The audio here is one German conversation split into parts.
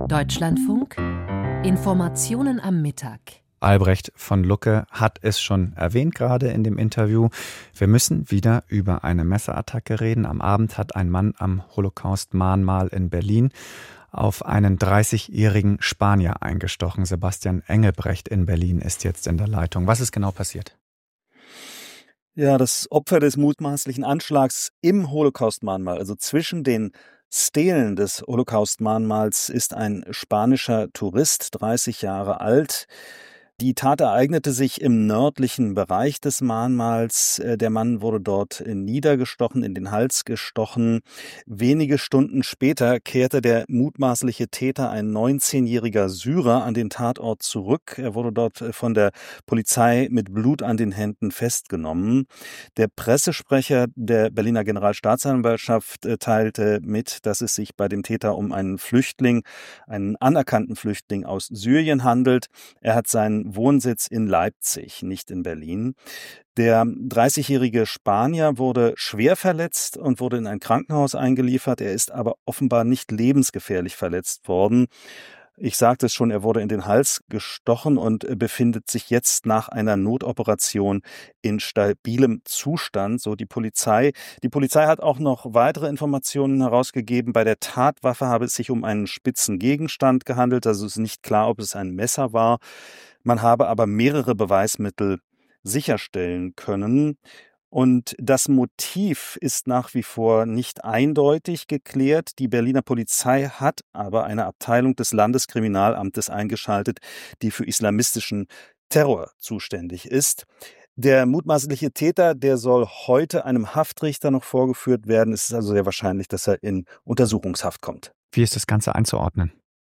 Deutschlandfunk Informationen am Mittag. Albrecht von Lucke hat es schon erwähnt gerade in dem Interview. Wir müssen wieder über eine Messerattacke reden. Am Abend hat ein Mann am Holocaust-Mahnmal in Berlin auf einen 30-jährigen Spanier eingestochen. Sebastian Engelbrecht in Berlin ist jetzt in der Leitung. Was ist genau passiert? Ja, das Opfer des mutmaßlichen Anschlags im Holocaust-Mahnmal, also zwischen den Stelen des Holocaust-Mahnmals, ist ein spanischer Tourist, 30 Jahre alt. Die Tat ereignete sich im nördlichen Bereich des Mahnmals. Der Mann wurde dort niedergestochen, in den Hals gestochen. Wenige Stunden später kehrte der mutmaßliche Täter, ein 19-jähriger Syrer, an den Tatort zurück. Er wurde dort von der Polizei mit Blut an den Händen festgenommen. Der Pressesprecher der Berliner Generalstaatsanwaltschaft teilte mit, dass es sich bei dem Täter um einen Flüchtling, einen anerkannten Flüchtling aus Syrien handelt. Er hat seinen Wohnsitz in Leipzig, nicht in Berlin. Der 30-jährige Spanier wurde schwer verletzt und wurde in ein Krankenhaus eingeliefert. Er ist aber offenbar nicht lebensgefährlich verletzt worden. Ich sagte es schon, er wurde in den Hals gestochen und befindet sich jetzt nach einer Notoperation in stabilem Zustand, so die Polizei. Die Polizei hat auch noch weitere Informationen herausgegeben. Bei der Tatwaffe habe es sich um einen spitzen Gegenstand gehandelt. Also es ist nicht klar, ob es ein Messer war. Man habe aber mehrere Beweismittel sicherstellen können. Und das Motiv ist nach wie vor nicht eindeutig geklärt. Die Berliner Polizei hat aber eine Abteilung des Landeskriminalamtes eingeschaltet, die für islamistischen Terror zuständig ist. Der mutmaßliche Täter, der soll heute einem Haftrichter noch vorgeführt werden. Es ist also sehr wahrscheinlich, dass er in Untersuchungshaft kommt. Wie ist das Ganze einzuordnen?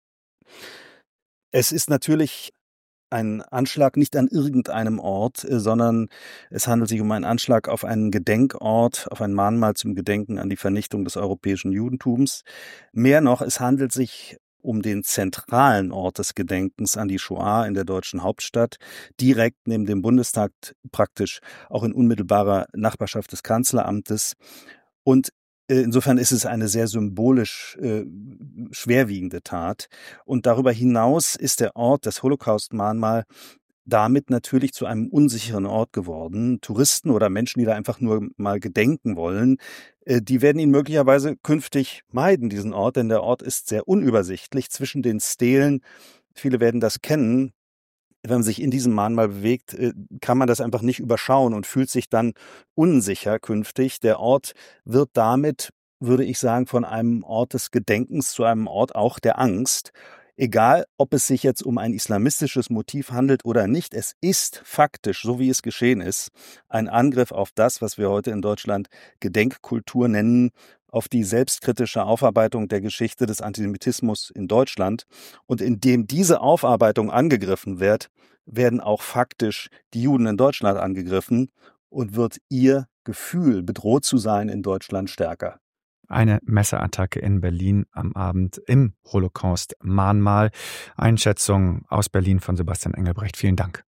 Es ist natürlich ein Anschlag nicht an irgendeinem Ort, sondern es handelt sich um einen Anschlag auf einen Gedenkort, auf ein Mahnmal zum Gedenken an die Vernichtung des europäischen Judentums. Mehr noch, es handelt sich um den zentralen Ort des Gedenkens an die Shoah in der deutschen Hauptstadt, direkt neben dem Bundestag, praktisch auch in unmittelbarer Nachbarschaft des Kanzleramtes. Und insofern ist es eine sehr symbolisch schwerwiegende Tat. Und darüber hinaus ist der Ort, das Holocaust-Mahnmal, damit natürlich zu einem unsicheren Ort geworden. Touristen oder Menschen, die da einfach nur mal gedenken wollen, die werden ihn möglicherweise künftig meiden, diesen Ort, denn der Ort ist sehr unübersichtlich zwischen den Stelen. Viele werden das kennen. Wenn man sich in diesem Mahnmal bewegt, kann man das einfach nicht überschauen und fühlt sich dann unsicher künftig. Der Ort wird damit, würde ich sagen, von einem Ort des Gedenkens zu einem Ort auch der Angst. Egal, ob es sich jetzt um ein islamistisches Motiv handelt oder nicht, es ist faktisch, so wie es geschehen ist, ein Angriff auf das, was wir heute in Deutschland Gedenkkultur nennen, auf die selbstkritische Aufarbeitung der Geschichte des Antisemitismus in Deutschland. Und indem diese Aufarbeitung angegriffen wird, werden auch faktisch die Juden in Deutschland angegriffen und wird ihr Gefühl, bedroht zu sein in Deutschland, stärker. Eine Messerattacke in Berlin am Abend im Holocaust-Mahnmal. Einschätzung aus Berlin von Sebastian Engelbrecht. Vielen Dank.